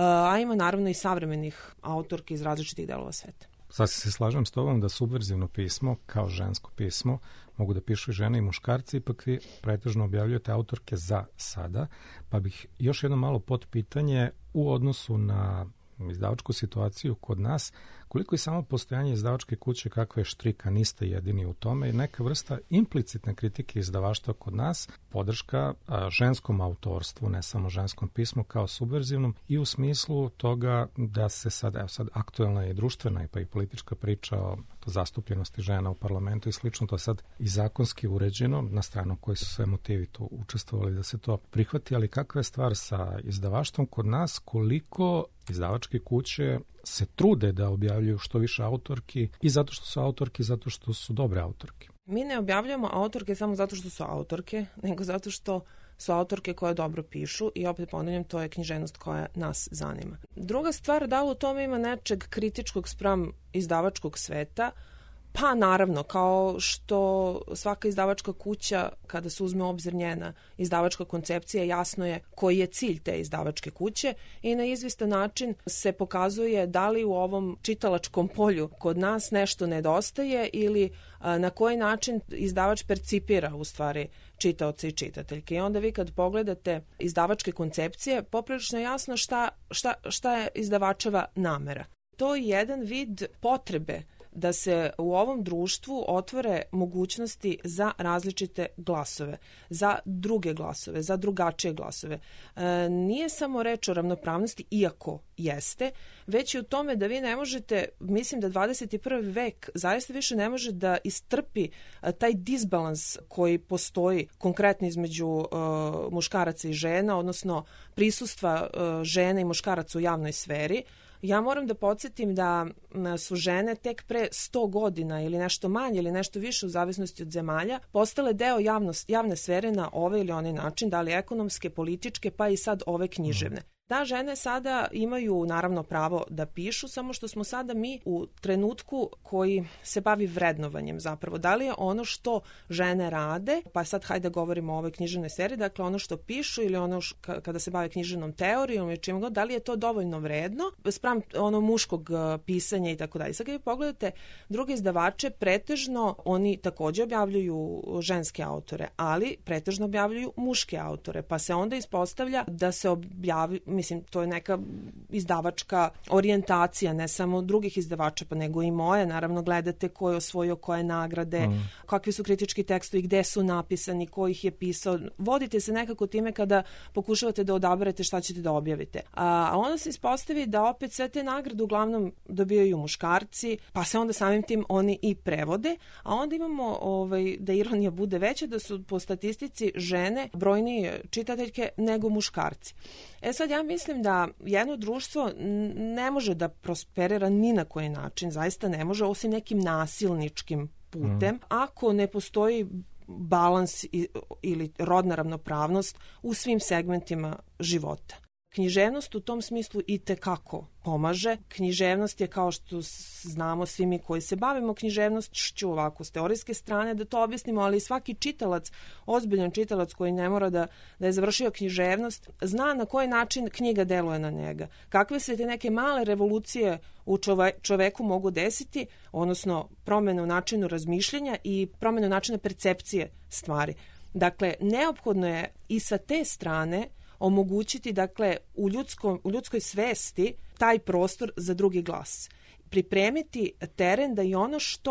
a ima naravno i savremenih autorki iz različitih delova sveta. Sad se slažem s tobom da subverzivno pismo, kao žensko pismo, mogu da pišu i žene i muškarci, ipak vi pretežno objavljujete autorke za sada, pa bih još jedno malo potpitanje u odnosu na izdavačku situaciju kod nas, koliko je samo postojanje izdavačke kuće, kakva je štrika, niste jedini u tome i neka vrsta implicitne kritike izdavaštva kod nas, podrška a, ženskom autorstvu, ne samo ženskom pismu kao subverzivnom i u smislu toga da se sad, evo sad aktuelna i društvena i pa i politička priča o zastupljenosti žena u parlamentu i slično, to je sad i zakonski uređeno, na stranu koji su sve motivi tu učestvovali da se to prihvati, ali kakva je stvar sa izdavaštvom kod nas, koliko izdavačke kuće se trude da objavljuju što više autorki i zato što su autorki, zato što su dobre autorke. Mi ne objavljujemo autorke samo zato što su autorke, nego zato što su autorke koje dobro pišu i opet ponavljam, to je književnost koja nas zanima. Druga stvar, da li u tome ima nečeg kritičkog spram izdavačkog sveta? Pa naravno, kao što svaka izdavačka kuća, kada se uzme u obzir njena izdavačka koncepcija, jasno je koji je cilj te izdavačke kuće i na izvistan način se pokazuje da li u ovom čitalačkom polju kod nas nešto nedostaje ili a, na koji način izdavač percipira u stvari čitaoce i čitateljke. I onda vi kad pogledate izdavačke koncepcije, poprilično je jasno šta, šta, šta je izdavačeva namera. To je jedan vid potrebe da se u ovom društvu otvore mogućnosti za različite glasove, za druge glasove, za drugačije glasove. E, nije samo reč o ravnopravnosti, iako jeste, već i u tome da vi ne možete, mislim da dvadeset prvi vek zaista više ne može da istrpi taj disbalans koji postoji konkretno između uh, muškaraca i žena, odnosno prisustva uh, žena i muškaraca u javnoj sferi. Ja moram da podsjetim da su žene tek pre sto godina ili nešto manje ili nešto više u zavisnosti od zemalja postale deo javnost, javne sfere na ovaj ili onaj način, da li ekonomske, političke, pa i sad ove književne. Da, žene sada imaju naravno pravo da pišu, samo što smo sada mi u trenutku koji se bavi vrednovanjem zapravo. Da li je ono što žene rade, pa sad hajde govorimo o ovoj književnoj seriji, dakle ono što pišu ili ono š, kada se bave književnom teorijom ili čim god, da li je to dovoljno vredno spram ono muškog pisanja i tako dalje. Sad kad vi pogledate druge izdavače, pretežno oni takođe objavljuju ženske autore, ali pretežno objavljuju muške autore, pa se onda ispostavlja da se objavi, mislim, to je neka izdavačka orijentacija, ne samo drugih izdavača, pa nego i moje. Naravno, gledate ko je osvojio koje nagrade, mm. kakvi su kritički tekstovi, gde su napisani, ko ih je pisao. Vodite se nekako time kada pokušavate da odaberete šta ćete da objavite. A onda se ispostavi da opet sve te nagrade uglavnom dobijaju muškarci, pa se onda samim tim oni i prevode, a onda imamo, ovaj, da ironija bude veća, da su po statistici žene brojnije čitateljke nego muškarci. E sad ja mislim da jedno društvo ne može da prosperira ni na koji način, zaista ne može, osim nekim nasilničkim putem, mm. ako ne postoji balans ili rodna ravnopravnost u svim segmentima života. Književnost u tom smislu i tekako pomaže. Književnost je, kao što znamo svi mi koji se bavimo književnošću, ovako s teorijske strane da to objasnimo, ali svaki čitalac, ozbiljan čitalac koji ne mora da, da je završio književnost, zna na koji način knjiga deluje na njega. Kakve se te neke male revolucije u čove, čoveku mogu desiti, odnosno promjene u načinu razmišljanja i promjene u načinu percepcije stvari. Dakle, neophodno je i sa te strane omogućiti, dakle, u, ljudskom, u ljudskoj svesti taj prostor za drugi glas. Pripremiti teren da i ono što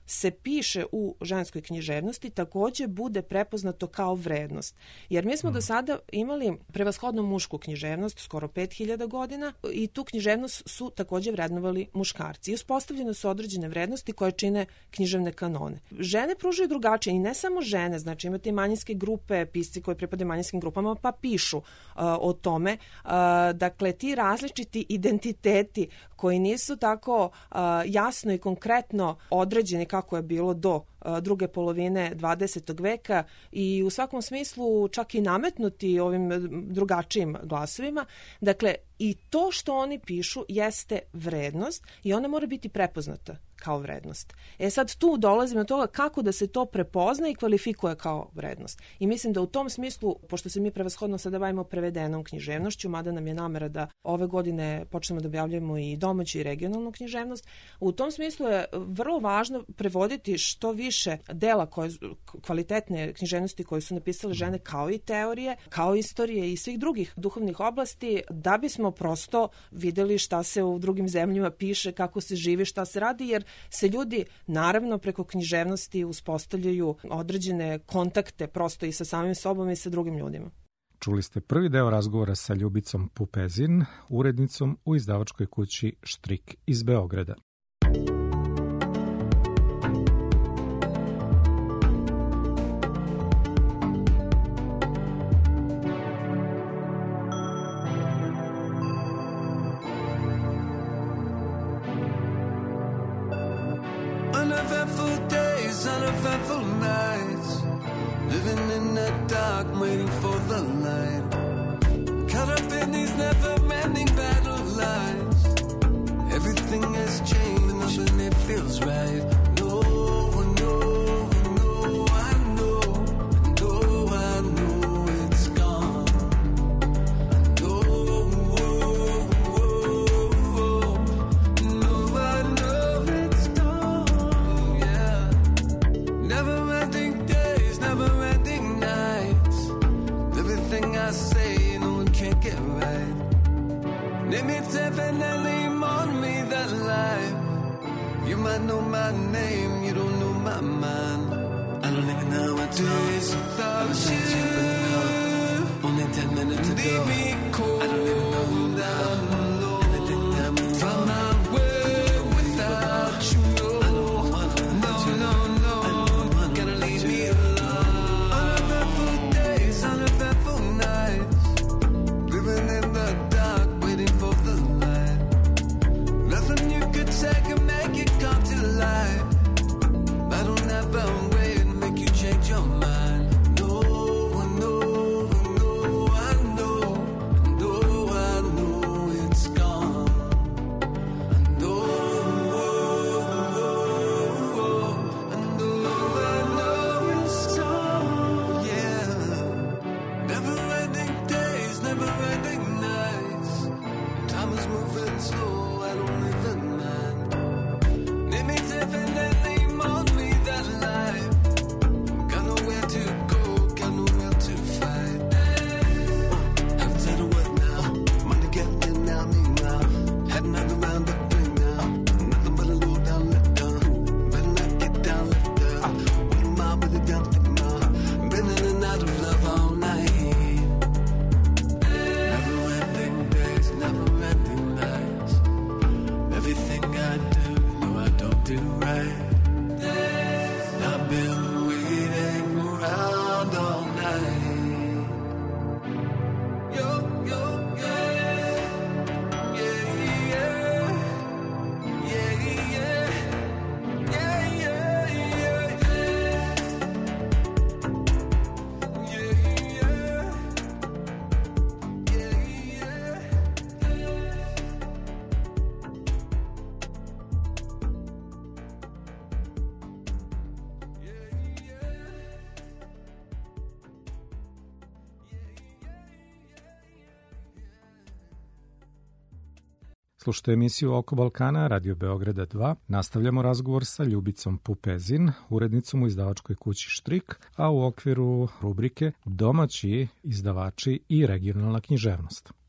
se piše u ženskoj književnosti takođe bude prepoznato kao vrednost. Jer mi smo do sada imali prevashodno mušku književnost, skoro pet hiljada godina, i tu književnost su takođe vrednovali muškarci. I uspostavljene su određene vrednosti koje čine književne kanone. Žene pružaju drugačije i ne samo žene, znači imate i manjinske grupe, pisci koji pripadaju manjinskim grupama pa pišu uh, o tome. Uh, dakle, ti različiti identiteti koji nisu tako uh, jasno i konkretno određeni kako je bilo do uh, druge polovine dvadesetog veka i u svakom smislu čak i nametnuti ovim drugačijim glasovima. Dakle, i to što oni pišu jeste vrednost i ona mora biti prepoznata kao vrednost. E sad tu dolazimo do toga kako da se to prepozna i kvalifikuje kao vrednost. I mislim da u tom smislu, pošto se mi prevashodno sada bavimo prevedenom književnošću, mada nam je namera da ove godine počnemo da objavljujemo i domaću i regionalnu književnost, u tom smislu je vrlo važno prevoditi što više dela koje, kvalitetne književnosti koje su napisale žene, kao i teorije, kao i istorije i svih drugih duhovnih oblasti, da bismo prosto videli šta se u drugim zemljama piše, kako se živi, šta se radi, jer se ljudi naravno preko književnosti uspostavljaju određene kontakte prosto i sa samim sobom i sa drugim ljudima. Čuli ste prvi deo razgovora sa Ljubicom Pupezin, urednicom u izdavačkoj kući Štrik iz Beograda. Uneventful days, uneventful nights, living in the dark, waiting for the light. Caught up in these never-ending battle lines. Everything has changed and it feels right. No, no, no, I know, no, I know it's gone. No, oh, oh, oh, no, I know it's gone. Yeah, never-ending days, never-ending nights. Everything I say, no one can't get right. Name it definitely on me that life. You might know my name, you don't know my mind. I don't even know what to do. Days without you, only ten minutes to go. Leave me cold. I don't even know who I'm alone. Find my way without you. No, no, no, no. Gotta leave me alone. Uneventful days, uneventful nights, living in the dark, waiting for the light. Nothing you could say can make it come to life. I don't ever wait and make you change your mind. No, no, no, I know, no, I know it's gone. I know, I know, I know it's gone. Yeah, never-ending days, never-ending nights. Time is moving slow, I don't even mind. Name it definitely on me that life. Got nowhere to go, got nowhere to fight. Have to tell the what now? Money getting out me now. Had nothing around the thing now. Nothing but a low down, let down. Better not get down, left down. What am I with it down, think now? Been in and out of love all night. Never-ending days, never-ending nights. Everything I do, no, I don't do right. I've been waiting around all night. Yo, yo, yeah, yeah, yeah, yeah, yeah, yeah, yeah, yeah, yeah, yeah, yeah, yeah. Slušajte emisiju Oko Balkana, Radio Beograda dva. Nastavljamo razgovor sa Ljubicom Pupezin, urednicom u izdavačkoj kući Štrik, a u okviru rubrike Domaći izdavači i regionalna književnost.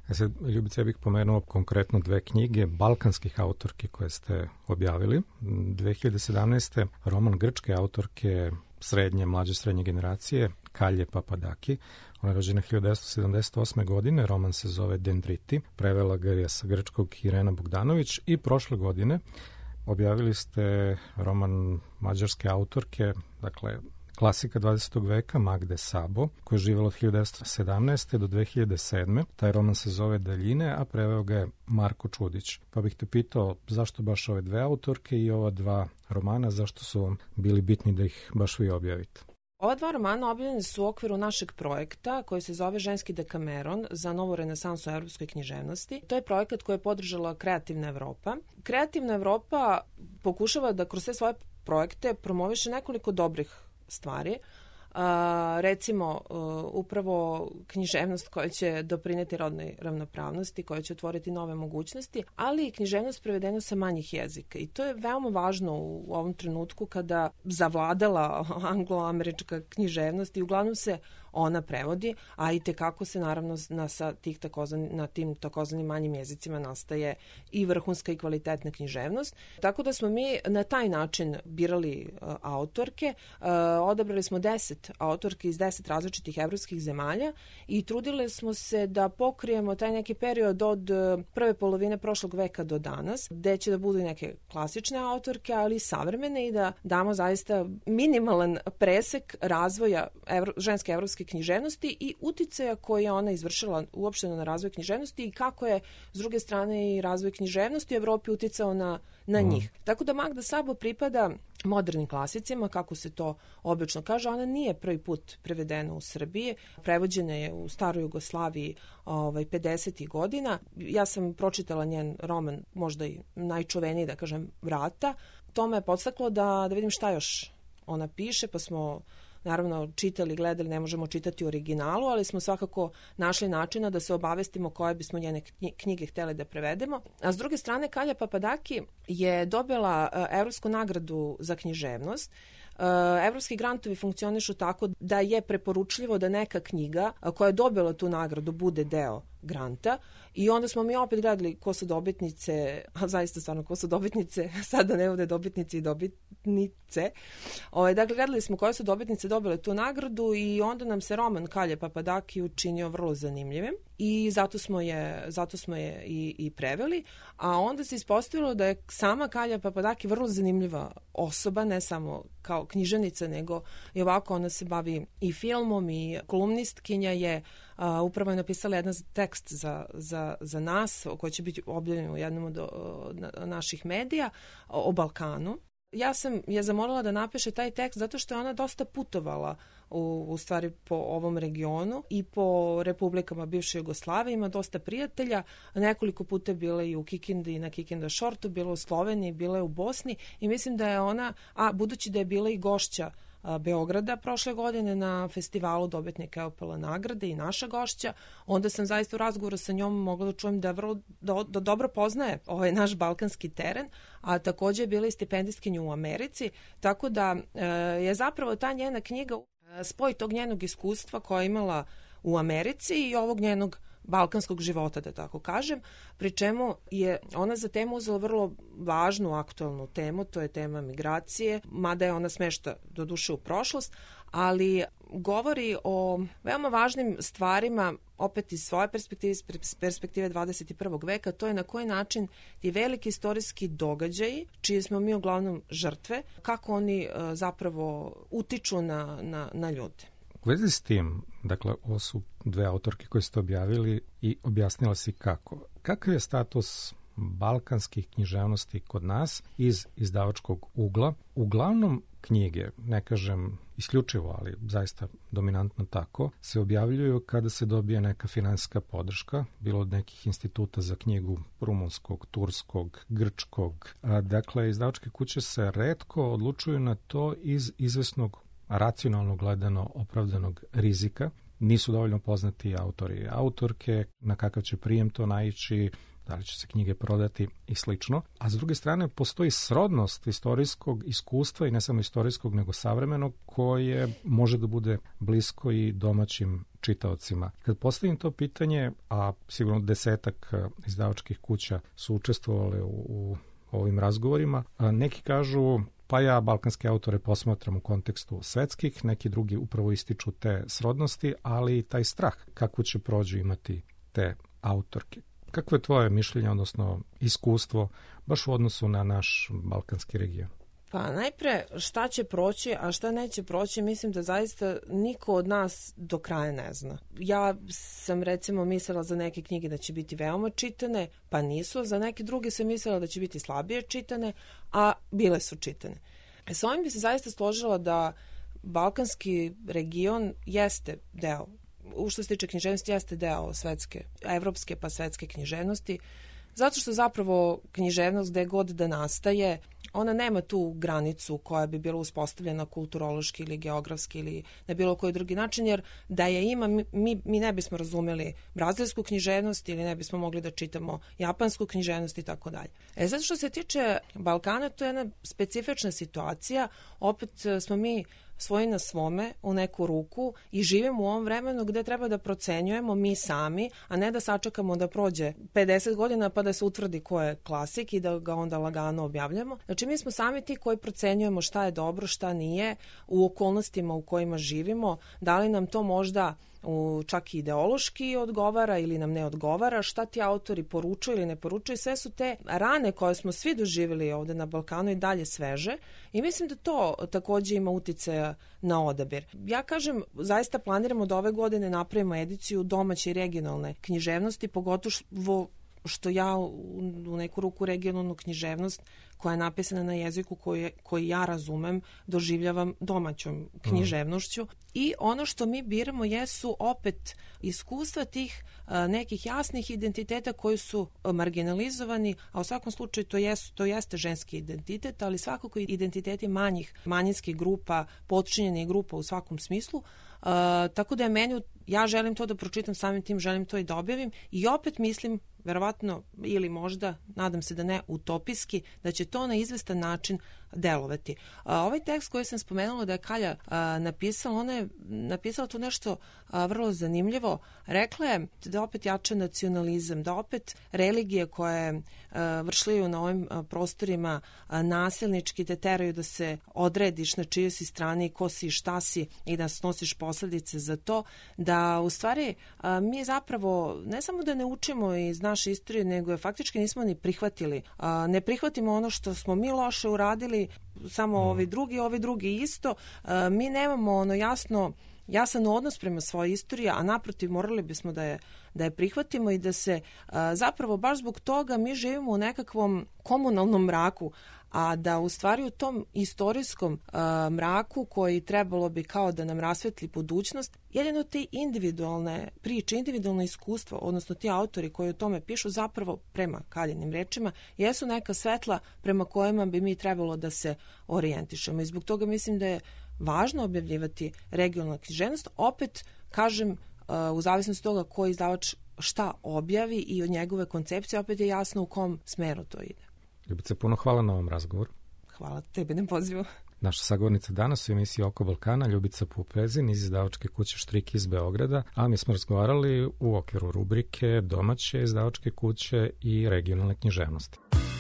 E sad, Ljubice, ja bih pomenuo konkretno dve knjige balkanskih autorki koje ste objavili. dve hiljade sedamnaeste. roman grčke autorke srednje, mlađe srednje generacije, Kalje Papadaki. Ona je rođena hiljadu devetsto sedamdeset osme. godine, roman se zove Dendriti, prevela ga je sa grčkog Irena Bogdanović i prošle godine objavili ste roman mađarske autorke, dakle klasika dvadesetog veka Magde Sabo, koja je živjela od hiljadu devetsto sedamnaeste. do dve hiljade sedme. Taj roman se zove Daljine, a preveo ga je Marko Čudić. Pa bih te pitao zašto baš ove dve autorke i ova dva romana, zašto su vam bili bitni da ih baš vi objavite? Ova dva romana objavljene su u okviru našeg projekta koji se zove Ženski Dekameron za novu renesansu evropskoj književnosti. To je projekat koji je podržala Kreativna Evropa. Kreativna Evropa pokušava da kroz sve svoje projekte promoviše nekoliko dobrih stvari. Uh, recimo, uh, upravo književnost koja će doprineti rodnoj ravnopravnosti, koja će otvoriti nove mogućnosti, ali i književnost prevedena sa manjih jezika. I to je veoma važno u, u ovom trenutku kada zavladala anglo-američka književnost i uglavnom se ona prevodi, a i tekako se naravno na, sa tih takozvani, na tim takozvanim manjim jezicima nastaje i vrhunska i kvalitetna književnost. Tako da smo mi na taj način birali uh, autorke, uh, odabrali smo deset autorke iz deset različitih evropskih zemalja i trudili smo se da pokrijemo taj neki period od uh, prve polovine prošlog veka do danas, gde će da budu neke klasične autorke, ali i savremene i da damo zaista minimalan presek razvoja evro, ženske evropske književnosti i uticaja koje je ona izvršila uopšteno na razvoj književnosti i kako je s druge strane i razvoj književnosti u Evropi uticao na, na mm. njih. Tako da Magda Sabo pripada modernim klasicima, kako se to obično kaže. Ona nije prvi put prevedena u Srbiji, prevođena je u staroj Jugoslaviji ovaj, pedesetih godina. Ja sam pročitala njen roman, možda i najčuveniji, da kažem, Vrata. To me je podstaklo da, da vidim šta još ona piše, pa smo naravno čitali, gledali, ne možemo čitati u originalu, ali smo svakako našli načina da se obavestimo koje bismo njene knjige htjeli da prevedemo. A s druge strane, Kalja Papadaki je dobila Evropsku nagradu za književnost. Evropski grantovi funkcionišu tako da je preporučljivo da neka knjiga koja je dobila tu nagradu bude deo granta i onda smo mi opet gledali ko su dobitnice, a zaista stvarno ko su dobitnice, sada ne ovde dobitnici i dobitnice. Ove, dakle, gledali smo koje su dobitnice dobile tu nagradu i onda nam se roman Kalje Papadaki učinio vrlo zanimljivim i zato smo je, zato smo je i, i preveli, a onda se ispostavilo da je sama Kalja Papadaki vrlo zanimljiva osoba, ne samo kao književnica, nego i ovako ona se bavi i filmom i kolumnistkinja je. Uh, upravo je napisala jedan tekst za, za, za nas, koji će biti objavljen u jednom od uh, na, naših medija, o, o Balkanu. Ja sam je zamolila da napiše taj tekst zato što je ona dosta putovala u, u stvari po ovom regionu i po republikama bivše Jugoslavije, ima dosta prijatelja, nekoliko puta je bila i u Kikindi i na Kikinda Šortu, bila u Sloveniji, bila je u Bosni i mislim da je ona, a budući da je bila i gošća Beograda prošle godine na festivalu dobitnika Eopela nagrade i naša gošća, onda sam zaista u razgovoru sa njom mogla da čujem da vrlo da, da dobro poznaje ovaj naš balkanski teren, a takođe je bila i stipendistkinja u Americi, tako da e, je zapravo ta njena knjiga spoj tog njenog iskustva koja je imala u Americi i ovog njenog balkanskog života, da tako kažem, pri čemu je ona za temu uzela vrlo važnu aktualnu temu, to je tema migracije, mada je ona smešta doduše u prošlost, ali govori o veoma važnim stvarima opet iz svoje perspektive, iz perspektive dvadeset i prvog veka, to je na koji način ti veliki istorijski događaji, čije smo mi uglavnom žrtve, kako oni uh, zapravo utiču na, na, na ljude. U vezi s tim, dakle, ovo su dve autorke koje ste objavili i objasnila si kako. Kakav je status balkanskih književnosti kod nas iz izdavačkog ugla? Uglavnom knjige, ne kažem isključivo, ali zaista dominantno tako, se objavljuju kada se dobije neka finansijska podrška, bilo od nekih instituta za knjigu rumunskog, turskog, grčkog. A, dakle, izdavačke kuće se retko odlučuju na to iz izvesnog racionalno gledano opravdanog rizika. Nisu dovoljno poznati autori i autorke, na kakav će prijem to naići, da li će se knjige prodati i slično. A s druge strane, postoji srodnost istorijskog iskustva i ne samo istorijskog, nego savremenog, koje može da bude blisko i domaćim čitaocima. Kad postavim to pitanje, a sigurno desetak izdavačkih kuća su učestvovale u, u ovim razgovorima, neki kažu pa ja balkanske autore posmatram u kontekstu svetskih, neki drugi upravo ističu te srodnosti, ali i taj strah kako će prođu imati te autorke. Kako je tvoje mišljenje, odnosno iskustvo, baš u odnosu na naš balkanski region? Pa najpre šta će proći, a šta neće proći, mislim da zaista niko od nas do kraja ne zna. Ja sam recimo mislila za neke knjige da će biti veoma čitane, pa nisu, za neke druge sam mislila da će biti slabije čitane, a bile su čitane. E, sa ovim bi se zaista složila da balkanski region jeste deo, u što se tiče književnosti, jeste deo svetske, evropske pa svetske književnosti, zato što zapravo književnost gde god da nastaje, ona nema tu granicu koja bi bila uspostavljena kulturološki ili geografski ili na bilo koji drugi način, jer da je ima, mi, mi ne bismo razumeli brazilsku književnost ili ne bismo mogli da čitamo japansku književnost i tako dalje. E zato što se tiče Balkana, to je jedna specifična situacija, opet smo mi svoji na svome u neku ruku i živimo u ovom vremenu gde treba da procenjujemo mi sami, a ne da sačekamo da prođe pedeset godina pa da se utvrdi ko je klasik i da ga onda lagano objavljamo. Znači mi smo sami ti koji procenjujemo šta je dobro, šta nije u okolnostima u kojima živimo, da li nam to možda u, čak i ideološki odgovara ili nam ne odgovara, šta ti autori poručuju ili ne poručuju, sve su te rane koje smo svi doživjeli ovde na Balkanu i dalje sveže i mislim da to takođe ima uticaja na odabir. Ja kažem, zaista planiramo da ove godine napravimo ediciju domaće i regionalne književnosti, pogotovo što ja u neku ruku regionalnu književnost koja je napisana na jeziku koji, koji ja razumem, doživljavam domaćom književnošću. I ono što mi biramo jesu opet iskustva tih a, nekih jasnih identiteta koji su marginalizovani, a u svakom slučaju to, jesu, to jeste ženski identitet, ali svakako i identiteti manjih, manjinskih grupa, podčinjenih grupa u svakom smislu. Uh, tako da je meni, ja želim to da pročitam, samim tim želim to i da objavim i opet mislim, verovatno ili možda, nadam se da ne, utopijski, da će to na izvestan način delovati. Uh, ovaj tekst koji sam spomenula da je Kalja uh, napisala, ona je napisala tu nešto uh, vrlo zanimljivo. Rekla je da opet jača nacionalizam, da opet religije koje uh, vršljaju na ovim uh, prostorima uh, nasilnički te teraju da se odrediš na čijoj si strani, ko si i šta si i da snosiš posledice za to, da u stvari uh, mi zapravo ne samo da ne učimo iz naše istorije, nego je faktički nismo ni prihvatili. Uh, ne prihvatimo ono što smo mi loše uradili, samo ovi drugi, ovi drugi isto. E, mi nemamo ono jasno, jasan odnos prema svojoj istoriji, a naprotiv morali bismo da je, da je prihvatimo i da se a, zapravo baš zbog toga mi živimo u nekakvom komunalnom mraku, a da u stvari u tom istorijskom a, mraku koji trebalo bi kao da nam rasvetli budućnost, jedino te individualne priče, individualno iskustvo, odnosno ti autori koji o tome pišu zapravo prema Kaljinim rečima, jesu neka svetla prema kojima bi mi trebalo da se orijentišemo. I zbog toga mislim da je važno objavljivati regionalnu književnost. Opet, kažem, u zavisnosti od toga koji izdavač šta objavi i od njegove koncepcije, opet je jasno u kom smeru to ide. Ljubice, puno hvala na ovom razgovoru. Hvala tebi na pozivu. Naša sagovornica danas u emisiji Oko Balkana, Ljubica Pupezin iz izdavačke kuće Štrik iz Beograda, a mi smo razgovarali u okviru rubrike domaće izdavačke kuće i regionalne književnosti.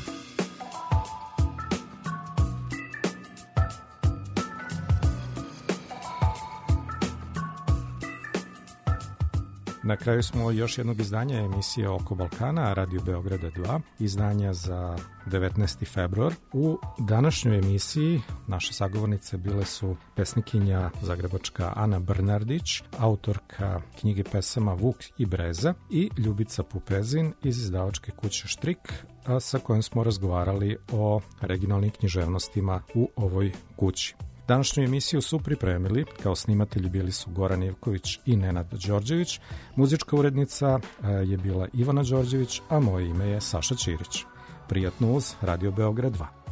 Na kraju smo još jednog izdanja emisije Oko Balkana, Radio Beograda dva, izdanja za devetnaesti februar. U današnjoj emisiji naše sagovornice bile su pesnikinja zagrebačka Ana Brnardić, autorka knjige pesama Vuk i Breza i Ljubica Pupezin iz izdavačke kuće Štrik, a sa kojom smo razgovarali o regionalnim književnostima u ovoj kući. Današnju emisiju su pripremili, kao snimatelji bili su Goran Ivković i Nenad Đorđević, muzička urednica je bila Ivana Đorđević, a moje ime je Saša Ćirić. Prijatno uz Radio Beograd dva.